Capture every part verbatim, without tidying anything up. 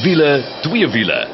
wiele, twee wiele.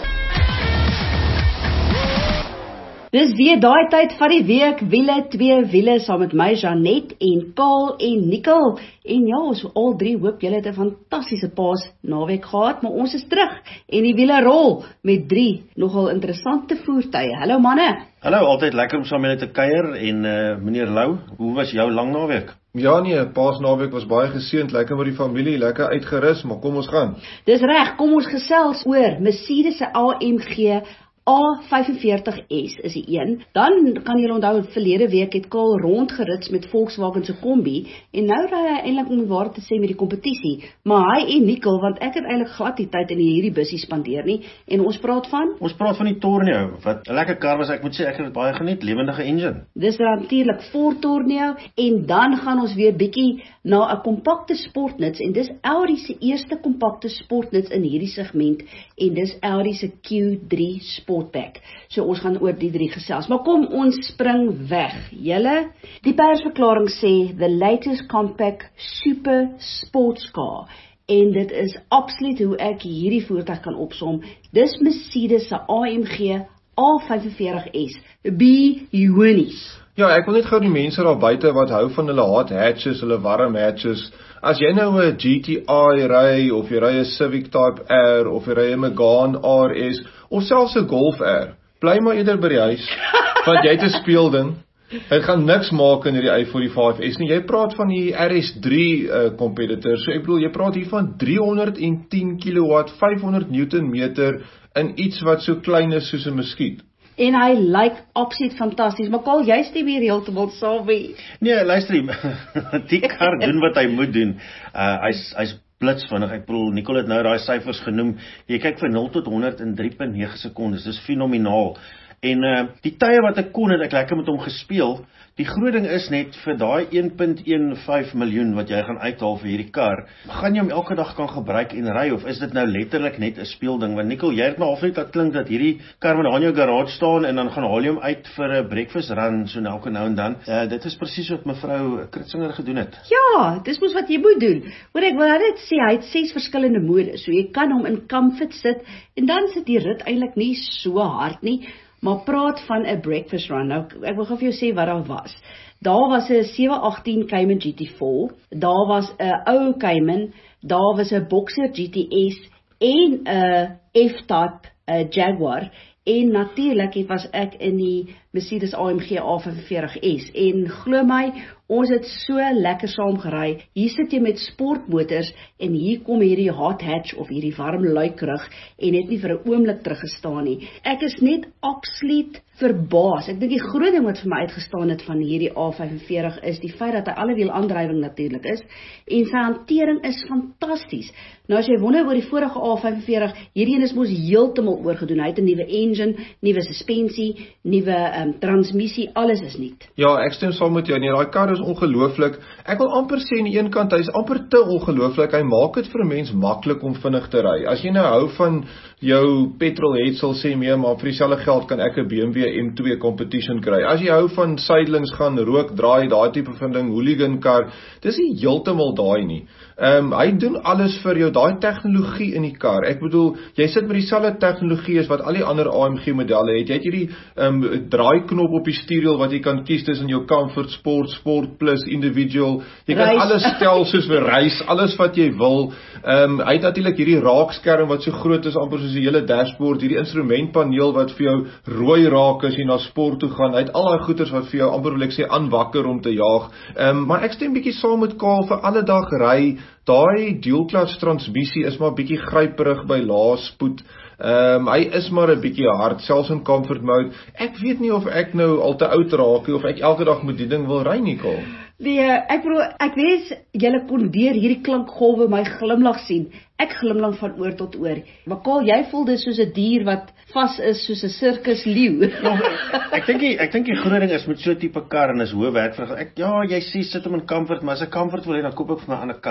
Dis weer daai tyd van die week, wiele, twee wiele, saam met my Janet en Kaal en Nicole. En ja, ons al drie hoop julle het 'n fantastiese paas naweek gehad, maar ons is terug en die wiele rol met drie nogal interessante voertuie. Hallo manne. Hallo, altyd lekker om saam met julle te kuier en uh, meneer Lou, hoe was jou lang naweek? Ja nee, paasnaweek was baie geseënd, lekker met die familie, lekker uitgerus, maar kom ons gaan. Dis reg, kom ons gesels oor Mercedes se A M G A vyfenveertig S is die een. Dan kan julle onthou, verlede week het Kaal rondgerits met Volkswagen se Kombi en nou ry hy eintlik om waar te sê met die kompetisie. Maar hy en Nicole, want ek het eintlik glad die tyd in hierdie bussie spandeer nie. En ons praat van? Ons praat van die Tourneo, wat 'n lekker kar was, ek moet sê ek het dit baie geniet, lewendige engine. Dis natuurlik Ford Tourneo en dan gaan ons weer bietjie na 'n kompakte sportnuts en dis Audi se eerste kompakte sportnuts in hierdie segment en dis Audi se Q drie Sportback. So ons gaan oor die drie gesels. Maar kom ons spring weg. Julle, die persverklaring sê the latest compact super sports car. En dit is absoluut hoe ek hierdie voertuig kan opsom. Dis Mercedes se A M G A vyfenveertig S. Be unies. Ja, ek wil net gou die mense daar buite wat hou van hulle hot hatches, hulle warm hatches. As jy nou 'n G T I ry, of jy ry 'n Civic Type R, of jy ry 'n Megane R S, of selfs 'n Golf R, bly maar eerder by die huis, want jy het 'n speelding. Dit gaan niks maak in hierdie I vyfenveertig S nie. Jy praat van die R S drie uh, competitor, so ek bedoel, jy praat hier van driehonderdtien kilowatt, vyfhonderd newton meter, in iets wat so klein is soos 'n muskiet. En hy lyk like absoluut fantasties, maar Kaal, jy stem hier heeltemal saam mee. Nee, luister, die kar doen wat hy moet doen. Uh, hy's hy's blitsvinnig. Ek bedoel, Nicole het nou daai syfers genoem. Jy kyk van nul tot honderd in drie komma nege sekondes. Dis fenomenaal. En uh, die tye wat ek kon, het ek lekker met hom gespeel. Die groot ding is net vir daai een komma een vyf miljoen wat jy gaan uithaal vir hierdie kar, gaan jy hom elke dag kan gebruik en ry, of is dit nou letterlik net 'n speelding? Want Nicole, jy het nou half net dat klink dat hierdie kar moet aan jou garage staan en dan gaan haal jy hom uit vir 'n breakfast run so nou nou en dan. Uh, dit is presies wat mevrou Kritsinger gedoen het. Ja, dis mos wat jy moet doen. Hoor, ek wil net sê hy het ses verskillende modes, so jy kan hom in comfort sit en dan sit die rit eintlik nie so hard nie. Maar praat van 'n breakfast run. Nou, ek wil gou vir jou sê wat daar was. Daar was 'n sewe agttien Cayman G T four, daar was 'n ou Cayman, daar was 'n Boxer G T S en 'n F-Type Jaguar. En natuurlik het was ek in die Mercedes A M G A vyfenveertig S. En glo my, ons het so lekker saam gery. Hier sit jy met sportmotors en hier kom hierdie hot hatch of hierdie warm luikrug en het nie vir 'n oomblik teruggestaan nie. Ek is net absoluut verbaas. Ek dink die groot ding wat vir my uitgestaan het van hierdie A vyfenveertig is die feit dat hy allewielaandrywing natuurlik is en sy hantering is fantasties. Nou as jy wonder oor die vorige A vyfenveertig, hierdie een is mos heeltemal oorgedoen. Hy het 'n nuwe engine, nuwe suspensie, nuwe um, transmissie, alles is nuut. Ja, ek stem saam met jou. Nee, daai kar is ongelooflik. Ek wil amper sê aan die een kant, hy is amper te ongelooflik. Hy maak dit vir 'n mens maklik om vinnig te ry. As jy nou hou van jou petrolhead sal sê meer, maar vir dieselfde geld kan ek 'n B M W M twee competition kry. As jy hou van sydelings gaan, rook, draai, daai tipe van ding, hooligan kar, dis nie heeltemal daai nie. Um, hy doen alles vir jou, daai tegnologie in die kar. Ek bedoel, jy sit met dieselfde tegnologie as wat al die ander A M G modelle het. Jy het hierdie um, draaiknop op die stuurwiel wat jy kan kies tussen jou comfort, sport, sport plus, individual. Jy kan Reis. alles stel soos vir reis, alles wat jy wil. Um, hy het natuurlik hierdie raakskerm wat so groot is, amper soos die hele dashboard, hierdie instrumentpaneel wat vir jou rooi raak as jy na sport toe gaan. Hy het al daai goeders wat vir jou amper wil ek sê aanwakker om te jaag. Um, maar ek stem bietjie saam met Kaal vir alle dag ry. Daai dual clutch transmissie is maar bietjie gryperig by lae spoed. Um, hy is maar 'n bietjie hard, selfs in comfort mode. Ek weet nie of ek nou al te oud raak of ek elke dag met die ding wil ry nie, Kaal. Nee, ek bedoel, ek weet julle kon deur hierdie klankgolwe my glimlag sien. Ek glimlag van oor tot oor. Maar Kaal, jy voel dis soos 'n dier wat vas is soos 'n sirkus leeu. Ja, ek dink ek dink die groot ding is met so 'n tipe kar en is hoë werkvrug. Ek ja, jy sê sit hom in comfort, maar as ek comfort wil hê dan koop ek vir my 'n ander kar.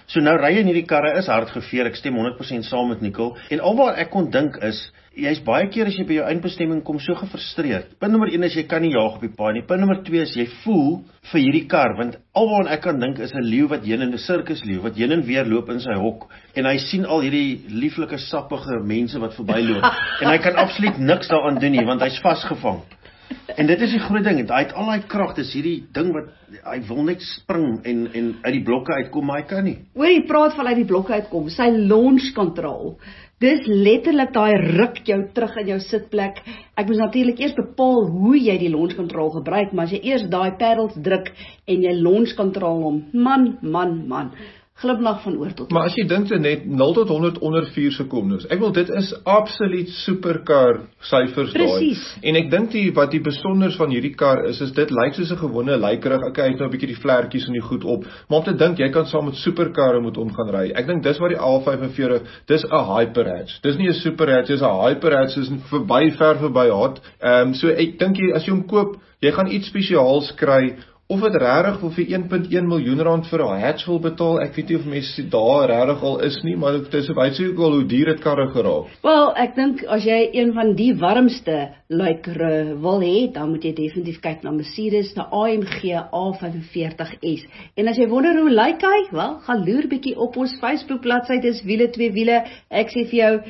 So nou ry jy in hierdie karre is hardgeveer, ek stem honderd persent saam met Nicole. En alwaar ek kon dink is, jy's baie keer as jy by jou eindbestemming kom so gefrustreerd. Punt nommer een is jy kan nie jaag op die paai nie. Punt nommer twee is jy voel vir hierdie kar, want alwaar ek kan dink is 'n leeu wat heen in 'n sirkusleeu wat heen en weer loop in sy hok en hy sien al hierdie lieflike sappige mense wat verbyloop en hy kan absoluut niks daaraan doen nie want hy's vasgevang. En dit is die groot ding, hy het al daai krag, dis hierdie ding wat hy wil net spring en en uit die blokke uitkom, maar hy kan nie. Oor jy praat van uit die blokke uitkom, sy launch control. Dis letterlik daai ruk jou terug in jou sitplek. Ek moes natuurlik eers bepaal hoe jy die launch control gebruik, maar as jy eers daai pedals druk en jy launch control hom, man, man, man. Gliblag van oor tot. Maar as jy dink dit net nul tot honderd onder vier sekondes. Ek wil dit is absoluut superkar syfers daai. Presies. En ek dink die wat die besonders van hierdie kar is is dit lyk soos 'n gewone lykerig. Ek kyk nou 'n bietjie die vlekkies en die goed op, maar om te dink jy kan saam met superkarre moet om gaan ry. Ek dink dis wat die A vyf-en-veertig, dis 'n hyperhatch. Dis nie 'n superhatch, dis 'n hyperhatch, dis verby ver verby hot. Ehm um, so ek dink jy as jy hom koop, jy gaan iets spesiaals kry. Of het regtig wil vir een punt een miljoen rand vir 'n hatch wil betaal, ek weet nie of mense daar regtig al is nie, maar dit is wys ook wel hoe duur dit karre geraak. Wel, ek dink as jy een van die warmste luikere wil hê, dan moet jy definitief kyk na Mercedes, na A M G A vyf-en-veertig S. En as jy wonder hoe lyk hy, wel, gaan loer bietjie op ons Facebook bladsy, dis wiele twee wiele. Ek sê vir jou,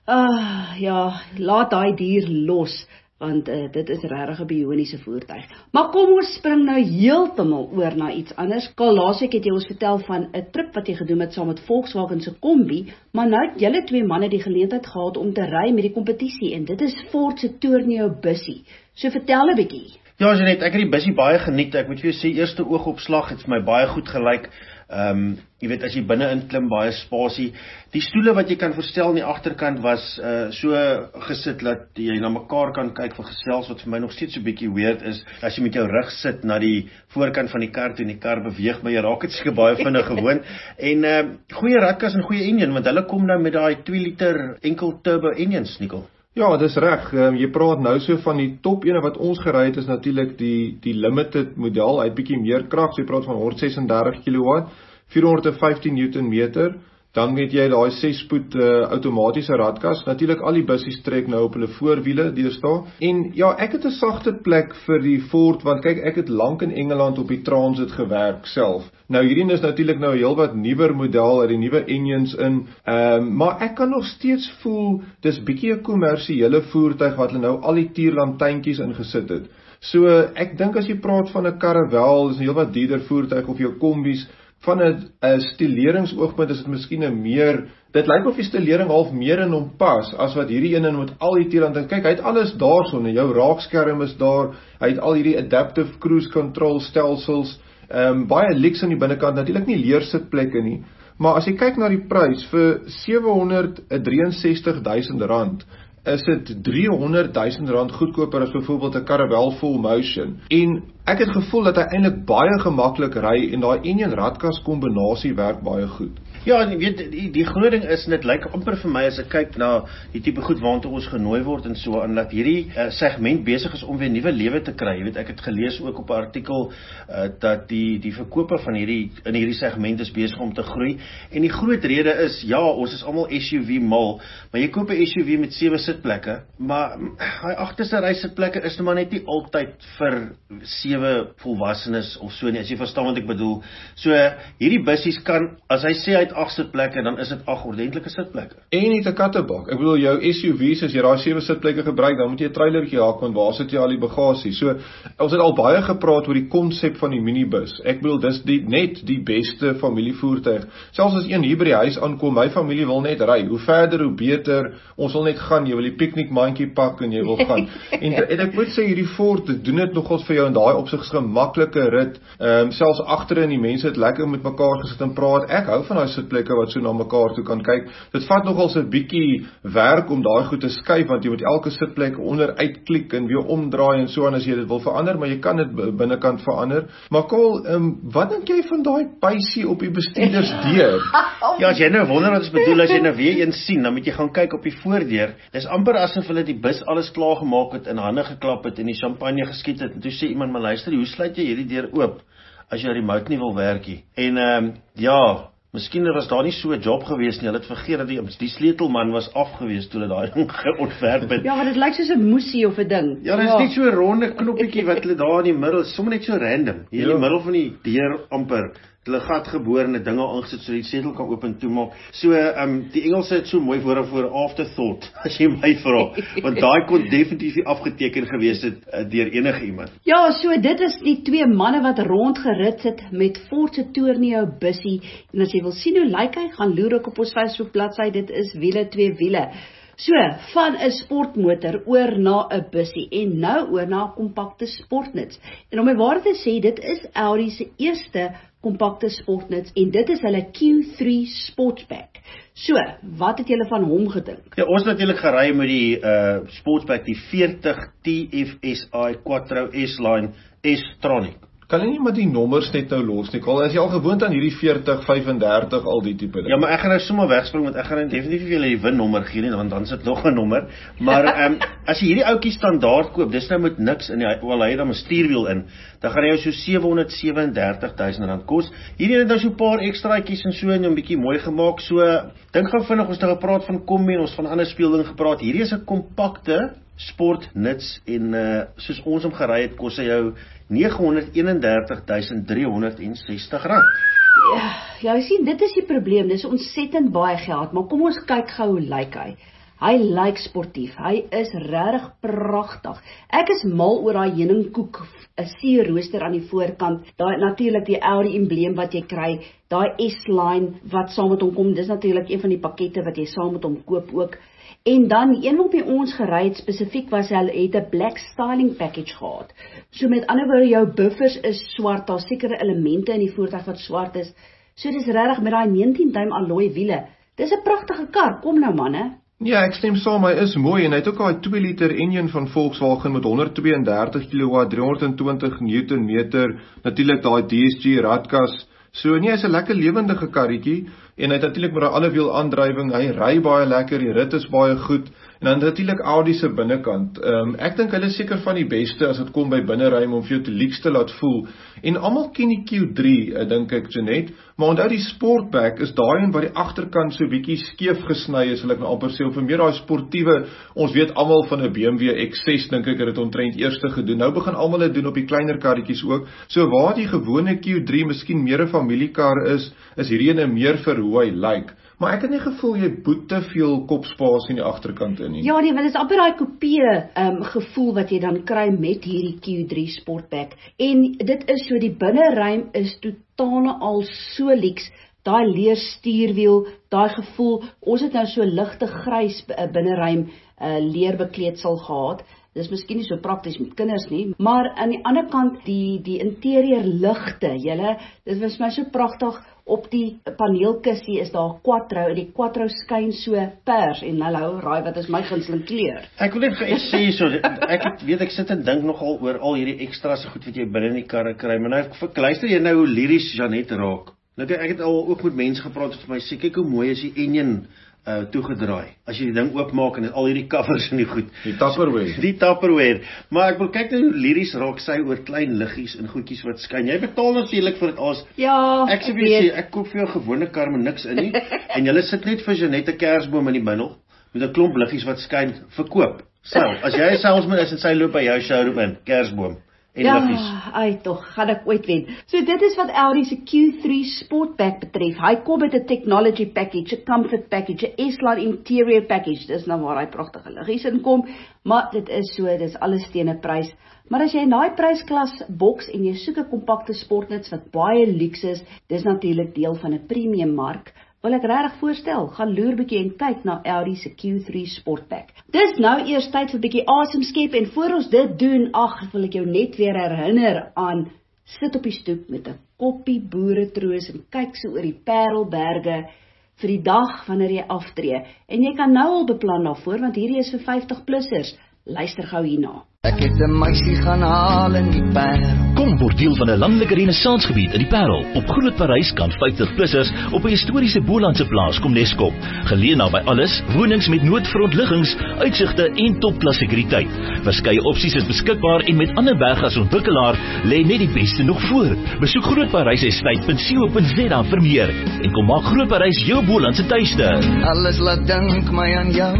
ah, ja, laat daai dier los. Want uh, dit is regtig 'n bioniese voertuig. Maar kom ons spring nou heeltemal oor na iets anders. Karl, laasweek het jy ons vertel van 'n trip wat jy gedoen het saam met Volkswagen se Kombi, maar nou het julle twee manne die geleentheid gehad om te ry met die kompetisie en dit is Ford se Tourneo bussie. So vertel 'n bietjie. Ja, Janet, ek het die bussie baie geniet. Ek moet vir jou sê, eerste oogopslag het vir my baie goed gelyk. Ehm, um, jy weet as jy binne in klim, baie spasie. Die stoele wat jy kan verstel aan die agterkant was uh, so gesit dat jy na mekaar kan kyk vir gesels, wat vir my nog steeds so 'n bietjie weird is. As jy met jou rug sit na die voorkant van die kar toe en die kar beweeg, maar jy raak dit seker baie vinnig gewoon. En uh, goeie ratkas en goeie enjin, want hulle kom nou met daai twee liter enkel turbo enjins, Nicole. Ja, dis reg. Um, jy praat nou so van die top ene wat ons gery het is natuurlik die die limited model. Hy het bietjie meer krag. So jy praat van honderd ses en dertig kilowatt, vierhonderd en vyftien newton meter. Dan het jy daai ses spoed uh, outomatiese ratkas. Natuurlik al die bussies trek nou op hulle voorwiele deurstaan. En ja, ek het 'n sagte plek vir die Ford want kyk, ek het lank in Engeland op die Transit gewerk self. Nou hierdie is natuurlik nou 'n heelwat nuwer model uit die nuwe engines in. Ehm um, maar ek kan nog steeds voel dis bietjie 'n kommersiële voertuig wat hulle nou al die tierlantuintjies ingesit het. So ek dink as jy praat van 'n Caravelle, is 'n heelwat duurder voertuig of jou kombies. Van 'n stileringsoogpunt is dit miskien 'n meer, dit lyk of die stilering half meer in hom pas, as wat hierdie een in met al die tierlande, kyk, hy het alles daarson, jou raakskerm is daar, hy het al hierdie adaptive cruise control stelsels, um, baie leaks aan die binnekant, natuurlik nie leersitplekke nie, maar as jy kyk na die prys, vir sewehonderd en drieënsestig duisend rand, is dit driehonderd duisend rand goedkoper as byvoorbeeld 'n Caravelle Full Motion. En ek het gevoel dat hy eintlik baie gemaklik ry en daai enjin ratkas kombinasie werk baie goed. Ja, en jy weet, die, die groot ding is, en dit lyk amper vir my as ek kyk na die tipe goed waartoe ons genooi word en so, en dat hierdie uh, segment besig is om weer nuwe lewe te kry. Jy weet, ek het gelees ook op 'n artikel uh, dat die die verkope van hierdie in hierdie segment is besig om te groei. En die groot rede is, ja, ons is almal S U V mal, maar jy koop 'n S U V met sewe sitplekke, maar hy agterste ry sitplekke is nou maar net nie altyd vir sewe volwassenes of so nie, as jy verstaan wat ek bedoel. So hierdie bussies kan, as hy sê hy het agt sitplekke, dan is dit ag ordentlike sitplekke. En nie 'n kattebak. Ek bedoel jou S U V's, as jy daai sewe sitplekke gebruik, dan moet jy 'n trailertjie haak, want waar sit jy al die bagasie? So ons het al baie gepraat oor die konsep van die minibus. Ek bedoel dis die net die beste familievoertuig. Selfs as een hier by die huis aankom, my familie wil net ry. Hoe verder hoe beter. Ons wil net gaan, jy wil die piknikmandjie pak en jy wil gaan. En, en ek moet sê hierdie Ford doen dit nogals vir jou in daai opsigs gemaklike rit. Ehm um, selfs agterin die mense het lekker met mekaar gesit en praat. Ek hou van daai sitplekke wat so na mekaar toe kan kyk. Dit vat nogals 'n bietjie werk om daai goed te skuif, want jy moet elke sitplek onder uitklik en weer omdraai en so aan as jy dit wil verander, maar jy kan dit binnekant verander. Maar Karl, um, wat dink jy van daai pysie op die bestuurdersdeur? Ja, as jy nou wonder wat ons bedoel, as jy nou weer een sien, dan moet jy gaan kyk op die voordeur. Dis amper asof hulle die bus alles klaar gemaak het, in hande geklap het en die champagne geskiet het, en toe sê iemand, maar luister, hoe sluit jy hierdie deur oop, as jy die remote nie wil werk nie? En, um, ja, Miskien was daar nie so 'n job gewees nie. Hulle het vergeet dat die, die sleutelman was afgewees toe hulle daai ding geontwerp het. Ja, maar dit lyk soos 'n moesie of 'n ding. Ja, dit is net so 'n ronde knoppietjie wat hulle daar in die middel, sommer net so random. Hier in die middel van die deur amper. Hulle gat geboor en 'n ding al ingesit so die sleutel kan oop en toe maak. So, ehm um, die Engelse het so mooi woorde vir afterthought as jy my vra, want daai kon definitief nie afgeteken gewees het uh, deur enige iemand. Ja, so dit is die twee manne wat rondgerit het met Ford se Tourneo bussie. En as jy wil sien hoe lyk hy, gaan loer ook op ons Facebook bladsy. Dit is wiele twee wiele. So, van 'n sportmotor oor na 'n bussie en nou oor na 'n kompakte sportnuts. En om my waarheid te sê, dit is Audi se eerste kompakte sportnuts en dit is hulle Q drie Sportsback. So, wat het julle van hom gedink? Ja, ons het natuurlik gery met die uh, Sportsback, die veertig T F S I Quattro S-Line S-Tronic. Kan jy nie maar die nommers net nou los nie? Al is jy al gewoond aan hierdie veertig, vyf en dertig, al die tipe ding. Ja, maar ek gaan nou sommer wegspring, want ek gaan definitief vir julle die win-nommer gee nie, want dan sit nog 'n nommer. Maar um, as jy hierdie ouetjie standaard koop, dis nou met niks in die, wel hy het dan 'n stuurwiel in, dan gaan hy jou so sewehonderd sewe en dertig duisend rand kos. Hierdie het nou so 'n paar ekstraatjies en so en 'n bietjie mooi gemaak. So, dink gou vinnig, ons het nou gepraat van kombi en ons van ander speelding gepraat. Hierdie is 'n kompakte sportnuts en uh, soos ons hom gery het, kos hy jou negehonderd eenendertig duisend driehonderd sestig rand. Ja, ja, jy sien, dit is die probleem. Dis ontsettend baie geld, maar kom ons kyk gou hoe lyk hy. Hy lyk sportief. Hy is regtig pragtig. Ek is mal oor daai heuningkoek, 'n seerooster aan die voorkant. Daai natuurlik die Audi embleem wat jy kry, daai S-Line wat saam met hom kom. Dis natuurlik een van die pakkette wat jy saam met hom koop ook. En dan een wat by ons gery het spesifiek was hy het 'n black styling package gehad. So met ander woorde, jou buffers is swart, daar sekere elemente in die voertuig wat swart is. So dis regtig met daai negentien duim alloy wiele. Dis 'n pragtige kar. Kom nou manne. Ja, ek stem saam, hy is mooi en hy het ook daai twee liter enjin van Volkswagen met honderdtweeëndertig kilowatt, driehonderdtwintig newtonmeter, natuurlik daai D S G radkas. So nee, hy's 'n lekker lewendige karretjie en hy het natuurlik met daai alle wiel aandrywing, hy ry baie lekker, die rit is baie goed en dan natuurlik Audi se binnekant. Um, ek dink hulle is seker van die beste as dit kom by binneruim om vir jou te leaks te laat voel. En almal ken die Q drie, uh, dink ek Jeanette, maar onthou die Sportback is daai een wat die agterkant so bietjie skeef gesny is, wil ek nou amper sê, of meer daai sportiewe. Ons weet almal van 'n B M W X ses, dink ek het dit omtrent eerste gedoen. Nou begin almal dit doen op die kleiner karretjies ook. So waar die gewone Q drie miskien meer 'n familiekar is, is hierdie ene meer vir hoe hy lyk. Maar ek het nie gevoel jy boet te veel kopspasie in die agterkant in nie. Ja nee, want dit is amper daai kopie um, gevoel wat jy dan kry met hierdie Q drie Sportback. En dit is so, die binneruim is totaal al so lyks. Daai leer stuurwiel, daai gevoel, ons het nou so ligte grys binneruim uh, leerbekleedsel gehad. Dis miskien nie so prakties met kinders nie, maar aan die ander kant die die interieur ligte, julle, dit was my so pragtig. Op die paneelkussie is daar 'n Quattro en die Quattro skyn so pers en hallo, raai wat is my gunsteling kleur? Ek wil net vir u sê so, ek het, weet ek sit en dink nogal oor al hierdie ekstra se goed wat jy binne in die karre kry, maar nou verkluister jy nou hoe liries Jeanette raak. Nou ek het al ook met mense gepraat wat vir my sê, kyk hoe mooi is die enjin uh, toegedraai. As jy die ding oopmaak en al hierdie covers en die goed. Die Tupperware. Die Tupperware. Maar ek wil kyk nou hoe liries raak sy oor klein liggies en goedjies wat skyn. Jy betaal natuurlik vir dit alles. Ja, ek sê vir jou, ek koop vir jou 'n gewone kar met niks in nie. En jy sit net vir Jeanette 'n kersboom in die middel met 'n klomp liggies wat skyn, verkoop. Sal, as jy 'n salesman is en sy loop by jou showroom in, kersboom. En ja, liggies. ai tog, gaan ek ooit wen. So dit is wat Audi se Q drie Sportback betref. Hy kom met 'n technology package, 'n comfort package, 'n S-Line interior package. Dis nou waar hy pragtige liggies inkom, maar dit is so, dis alles teen 'n prys. Maar as jy in daai prysklas boks en jy soek 'n kompakte sportnuts wat baie luks is, dis natuurlik deel van 'n premium mark. Wil ek regtig voorstel, gaan loer bietjie en kyk na Audi se Q drie Sportback. Dis nou eers tyd vir bietjie asem skep en voor ons dit doen, ag, wil ek jou net weer herinner aan sit op die stoep met 'n koppie boeretroos en kyk so oor die Parelberge vir die dag wanneer jy aftree. En jy kan nou al beplan daarvoor want hierdie is vir vyftig plussers. Luister gou hierna. Ek het 'n meisie gaan haal in die Parel. Kom word deel van 'n landelike renaissansgebied in die Parel. Op Groot Parys kan vyftig-plussers op 'n historiese Bolandse plaas kom neskop. Geleë naby alles, wonings met noodfrontliggings, uitsigte en topklas sekuriteit. Verskeie opsies is beskikbaar en met Ander Berg as ontwikkelaar lê net die beste nog voor. Besoek groot parys estate punt co punt za vir meer en kom maak Groot Parys jou Bolandse tuiste. Alles laat dink my aan jou.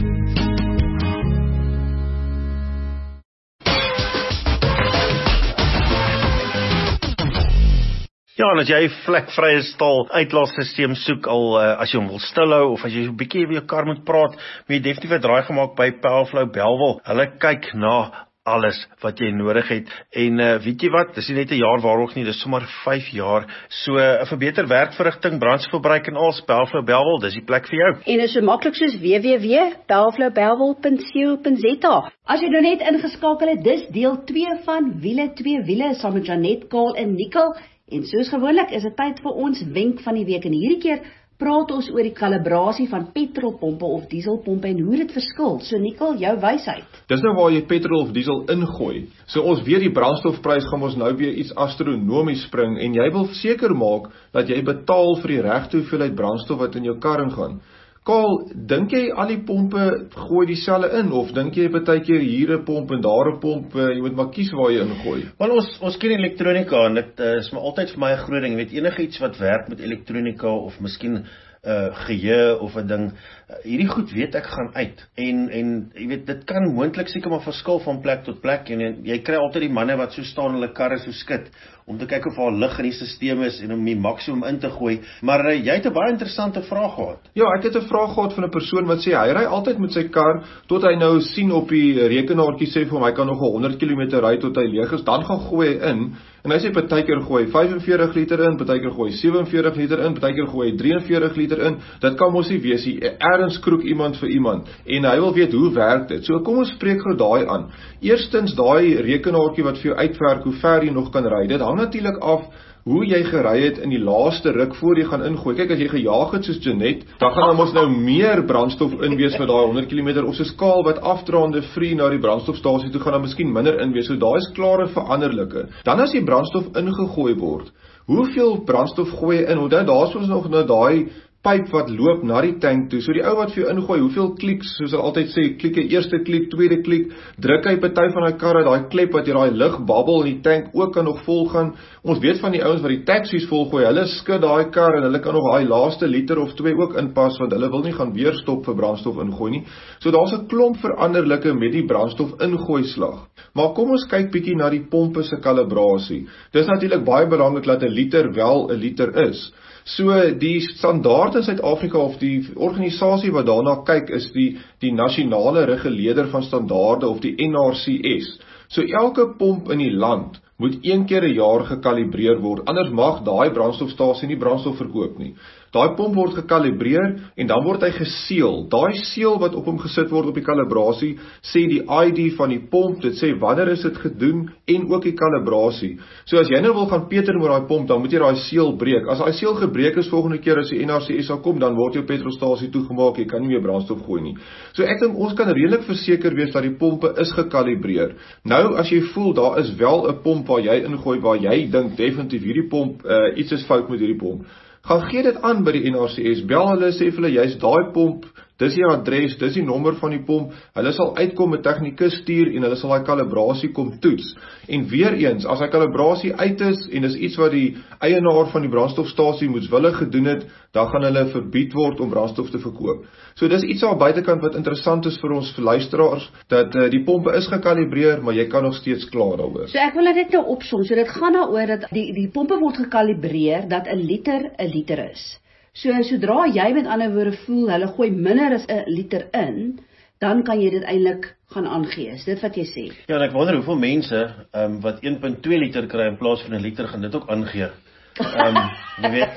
Ja, en as jy vlekvrye stal uitlaatstelsel soek al uh, as jy hom wil stilhou of as jy so 'n bietjie oor jou kar moet praat, moet jy definitief 'n draai gemaak by Powerflow Bellville. Hulle kyk na alles wat jy nodig het. En uh, weet jy wat, dis nie net 'n jaar waarog nie, dis sommer vyf jaar. So 'n uh, verbeter werkverrigting, brandstofverbruik en al, Powerflow Bellville, dis die plek vir jou. En is so maklik soos w w w punt powerflow bellville punt co punt za. As jy nou net ingeskakel het, dis deel twee van Wiele twee Wiele saam met Janet, Kaal en Nicole. En soos gewoonlik is dit tyd vir ons wenk van die week. En hierdie keer praat ons oor die kalibrasie van petrolpompe of dieselpompe en hoe dit verskil. So Nicole, jou wysheid. Dis nou waar jy petrol of diesel ingooi. So ons weet die brandstofprys gaan ons nou weer iets astronomies spring en jy wil seker maak dat jy betaal vir die regte hoeveelheid brandstof wat in jou kar ingaan. Kaal, dink jy al die pompe gooi dieselfde in of dink jy partykeer hier 'n pomp en daar 'n pomp, jy moet maar kies waar jy ingooi? Want ons ons ken elektronika en dit uh, is maar altyd vir my 'n groot ding. Jy weet enige iets wat werk met elektronika of miskien uh, geheue of 'n ding, uh, hierdie goed weet ek gaan uit. En en jy weet dit kan moontlik seker maar verskil van plek tot plek en, en jy kry altyd die manne wat so staan hulle karre so skit om te kyk of daar lig in die stelsel is en om die maksimum in te gooi. Maar uh, jy het 'n baie interessante vraag gehad. Ja, ek het 'n vraag gehad van 'n persoon wat sê hy ry altyd met sy kar tot hy nou sien op die rekenaartjie sê vir hom hy kan nog honderd kilometer ry tot hy leeg is, dan gaan gooi hy in en hy sê partykeer gooi vyf en veertig liter in, partykeer gooi sewe en veertig liter in, partykeer gooi drie en veertig liter in. Dit kan mos nie wees nie. Ergens kroek iemand vir iemand en hy wil weet hoe werk dit. So kom ons spreek gou daai aan. Eerstens daai rekenaartjie wat vir jou uitwerk hoe ver jy nog kan ry. Dit hang natuurlik af hoe jy gery het in die laaste ruk voor jy gaan ingooi. Kyk, as jy gejaag het soos Janet, dan gaan ons nou meer brandstof inwees met daai honderd kilometer of soos Kaal wat afdraande free na die brandstofstasie toe gaan dan miskien minder inwees. So daai is klare veranderlike. Dan as die brandstof ingegooi word, hoeveel brandstof gooi jy in? Onthou daar's ons nog nou daai pyp wat loop na die tank toe. So die ou wat vir jou ingooi, hoeveel kliks, soos hulle altyd sê, klikke eerste klik, tweede klik, druk hy party van daai karre, daai klep wat jy daai lug babbel in die tank ook kan nog vol gaan. Ons weet van die ouens wat die taksies volgooi, hulle skud daai kar en hulle kan nog daai laaste liter of twee ook inpas want hulle wil nie gaan weer stop vir brandstof ingooi nie. So daar's 'n klomp veranderlike met die brandstof ingooi slag. Maar kom ons kyk bietjie na die pompe se kalibrasie. Dis natuurlik baie belangrik dat 'n liter wel 'n liter is. So die standaard in Suid-Afrika of die organisasie wat daarna kyk is die die nasionale reguleerder van standaarde of die N R C S. So elke pomp in die land moet een keer 'n jaar gekalibreer word, anders mag daai brandstofstasie nie brandstof verkoop nie. Daai pomp word gekalibreer en dan word hy geseël. Daai seël wat op hom gesit word op die kalibrasie sê die I D van die pomp, dit sê wanneer is dit gedoen en ook die kalibrasie. So as jy nou wil gaan peter met daai pomp, dan moet jy daai seël breek. As daai seël gebreek is volgende keer as die N R C S sal kom, dan word jou petrolstasie toegemaak, jy kan nie meer brandstof gooi nie. So ek dink ons kan redelik verseker wees dat die pompe is gekalibreer. Nou as jy voel daar is wel 'n pomp waar jy ingooi waar jy dink definitief hierdie pomp uh, iets is fout met hierdie pomp, gaan gee dit aan by die N R C S, bel hulle, sê vir hulle, jy's daai pomp, dis die adres, dis die nommer van die pomp, hulle sal uitkom met tegnikus stuur en hulle sal daai kalibrasie kom toets. En weer eens, as daai kalibrasie uit is en is iets wat die eienaar van die brandstofstasie moetswillig gedoen het, dan gaan hulle verbied word om brandstof te verkoop. So dis iets aan buitekant wat interessant is vir ons vir luisteraars, dat uh, die pompe is gekalibreer, maar jy kan nog steeds klaar daaroor. So ek wil dit nou opsom, so dit gaan daaroor dat die, die pompe word gekalibreer dat 'n liter 'n liter is. So sodra jy met ander woorde voel, hulle gooi minder as 'n liter in, dan kan jy dit eintlik gaan aangee. Is dit wat jy sê? Ja, en ek wonder hoeveel mense um, wat een punt twee liter kry in plaas van 'n liter gaan dit ook aangee. Um, jy weet,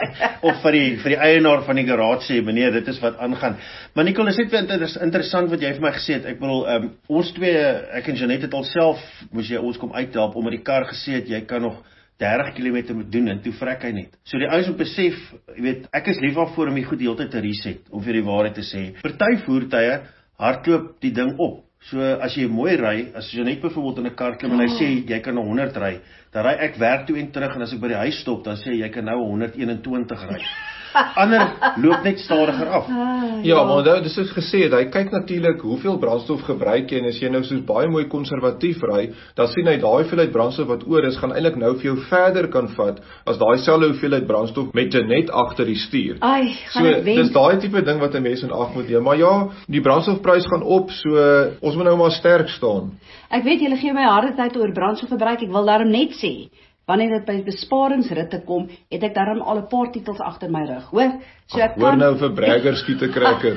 of vir die, vir die eienaar van die garage sê, meneer, dit is wat aangaan. Maar Nicole, is dit inter interessant wat jy vir my gesê het. Ek bedoel, um, ons twee, ek en Janet het al self, moes jy ons kom uithelp, om met die kar gesê het, jy kan nog dertig kilometer moet doen, en toe vrek hy net. So die ouens moet besef, jy weet, ek is lief daarvoor om die goed die hele tyd te reset, om vir die waarheid te sê. Party voertuie hardloop die ding op. So as jy mooi ry, as jy net byvoorbeeld in 'n kar klim en hy sê jy kan honderd ry, dan ry ek werk toe en terug en as ek by die huis stop, dan sê hy jy kan nou honderd eenentwintig ry. Ander loop net stadiger af. Ah, Ja, maar nou, dis is gesê, hy kyk natuurlik hoeveel brandstof gebruik jy en as jy nou soos baie mooi konservatief ry, dan sien hy daai hoeveelheid brandstof wat oor is, gaan eintlik nou vir jou verder kan vat as daai selfde hoeveelheid brandstof met jy net agter die stuur. Ai, gaan So, ek wen. dis daai tipe ding wat 'n mens in ag moet neem. Maar ja, die brandstofprys gaan op, so ons moet nou maar sterk staan. Ek weet julle gee my harde tyd oor brandstofverbruik, ek wil daarom net sê, wanneer dit by besparingsritte kom, het ek daarom al 'n paar titels agter my rug, hoor? So ek Hoor kan nou vir Bragger skiet 'n cracker.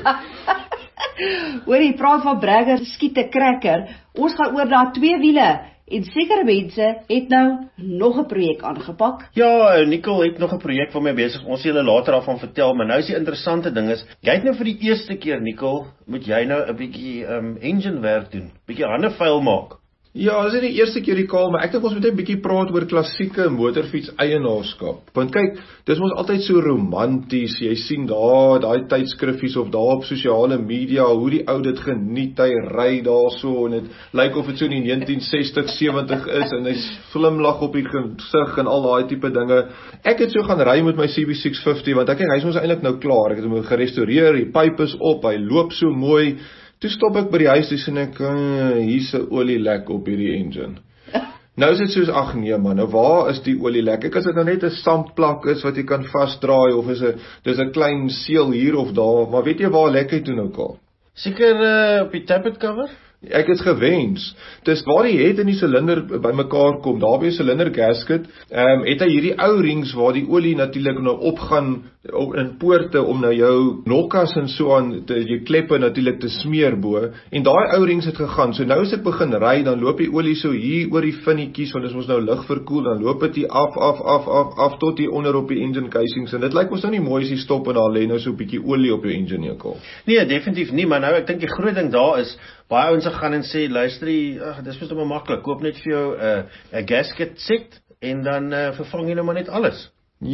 Hoor jy praat van Bragger skiet 'n cracker. Ons gaan oor na twee wiele en sekere mense het nou nog 'n projek aangepak. Ja, Nicole het nog 'n projek van my besig. Ons sal julle later daarvan vertel, maar nou is die interessante ding is, jy het nou vir die eerste keer, Nicole, moet jy nou 'n bietjie um, engine werk doen, bietjie hande vuil maak. Ja, dis nie die eerste keer die kaal, maar ek dink ons moet net 'n bietjie praat oor klassieke motorfiets eienaarskap. Want kyk, dis mos altyd so romanties. Jy sien daar daai tydskriffies of daar op sosiale media hoe die ou dit geniet, hy ry daarso en dit lyk of dit so in die negentien sestig sewentig is en hy's glimlag op die gesig en al daai tipe dinge. Ek het so gaan ry met my C B six fifty want ek kyk hy's mos eintlik nou klaar. Ek het hom gerestoreer, die pyp is op, hy loop so mooi. Toe stop ek by die huis, toe sien ek, uh, hier's 'n olielek op hierdie engine. Nou is dit soos, ag nee man, nou waar is die olielek? Ek as dit nou net 'n sandplak is wat jy kan vasdraai, of is 'n dis 'n klein seël hier of daar, maar weet jy waar lek hy toe nou al? Seker uh, op die tappet cover? Ek het gewens. Dis waar die het in die silinder bymekaar kom, daar by 'n silinder gasket, ehm um, het hy hierdie ou rings waar die olie natuurlik nou opgaan in poorte om nou jou nokkas en so aan te jy kleppe natuurlik te smeer bo en daai ou rings het gegaan. So nou as ek begin ry, dan loop die olie so hier oor die vinnetjies want dit is mos nou lug verkoel, dan loop dit hier af af af af af tot hier onder op die engine casings en dit lyk mos nou nie mooi as jy stop en daar lê nou so 'n bietjie olie op jou engine neerkom. Nee, definitief nie, maar nou ek dink die groot ding daar is baie ouens gaan en sê luister, ag dis mos net maklik, koop net vir jou 'n uh, 'n gasket set en dan uh, vervang jy nou maar net alles.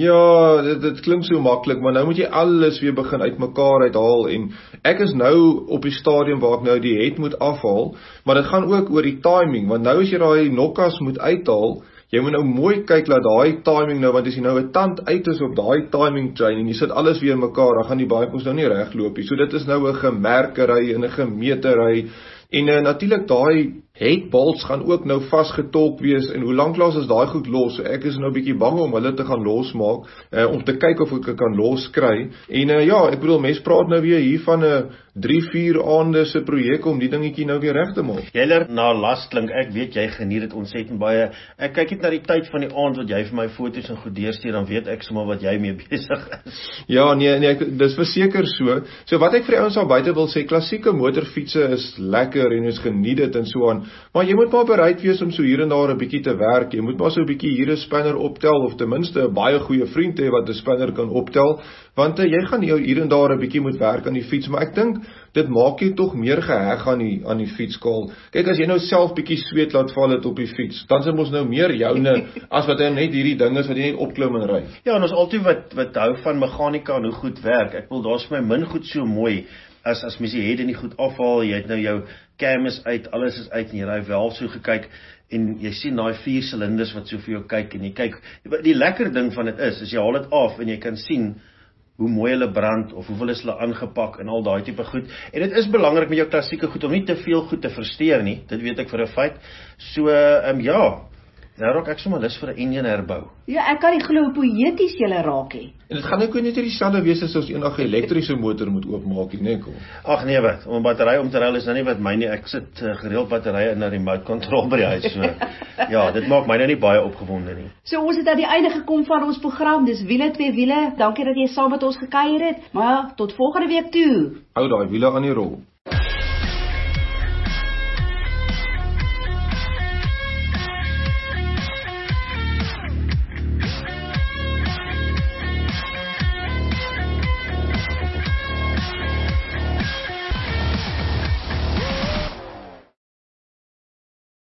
Ja, dit, dit klink so maklik, maar nou moet jy alles weer begin uitmekaar uithaal en ek is nou op die stadium waar ek nou die het moet afhaal, maar dit gaan ook oor die timing, want nou as jy daai nokkas moet uithaal, jy moet nou mooi kyk dat daai timing nou, want as jy nou 'n tand uit is op daai timing chain en jy sit alles weer mekaar, dan gaan die bike mos nou nie regloop nie. So dit is nou 'n gemerkery en 'n gemetery en uh, natuurlik daai headbolts gaan ook nou vasgetolk wees en hoe lanklaas is daai goed los? So ek is nou 'n bietjie bang om hulle te gaan losmaak, uh, om te kyk of ek dit kan loskry. En uh, ja, ek bedoel mense praat nou weer hier van 'n uh, drie vier aande se projek om die dingetjie nou weer reg te maak. Jy leer na las klink, ek weet jy geniet dit ontsettend baie. Ek kyk net na die tyd van die aand wat jy vir my foto's en goed deurstuur, dan weet ek sommer wat jy mee besig is. Ja, nee, nee, ek, dis verseker so. So wat ek vir die ouens al buite wil sê, klassieke motorfietsse is lekker en ons geniet dit en so aan. Maar jy moet maar bereid wees om so hier en daar 'n bietjie te werk. Jy moet maar so 'n bietjie hier 'n spanner optel of ten minste 'n baie goeie vriend hê wat 'n spanner kan optel, want uh, jy gaan jou hier en daar 'n bietjie moet werk aan die fiets, maar ek dink dit maak jy tog meer geheg aan die aan die fietskaal. Kyk, as jy nou self bietjie sweet laat val het op die fiets, dan is dit mos nou meer joune as wat net hierdie ding is wat jy net opklim en ry. Ja, en ons altyd wat wat hou van meganika en hoe goed werk. Ek wil daar's vir my min goed so mooi as as mens die head en die goed afhaal, jy het nou jou cam is uit, alles is uit en jy ry wel so gekyk en jy sien daai vier silinders wat so vir jou kyk en jy kyk, die lekker ding van dit is, is jy haal dit af en jy kan sien hoe mooi hulle brand of hoeveel is hulle aangepak en al daai tipe goed. En dit is belangrik met jou klassieke goed om nie te veel goed te versteur nie. Dit weet ek vir 'n feit. So ehm um, ja, nou raak ek sommer lus vir 'n engine herbou. Ja, ek kan nie glo hoe poëties julle raak nie. En dit gaan ook net dieselfde wees as ons enige elektriese motor moet oopmaak, nee kom. Ag nee wat, om 'n battery om te ruil is nou nie wat my nie. Ek sit uh, gereeld batterye in 'n remote control by die huis. So ja, dit maak my nou nie baie opgewonde nie. So ons het aan die einde gekom van ons program. Dis wiele twee wiele. Dankie dat jy saam met ons gekuier het. Maar tot volgende week toe. Hou daai wiele aan die rol.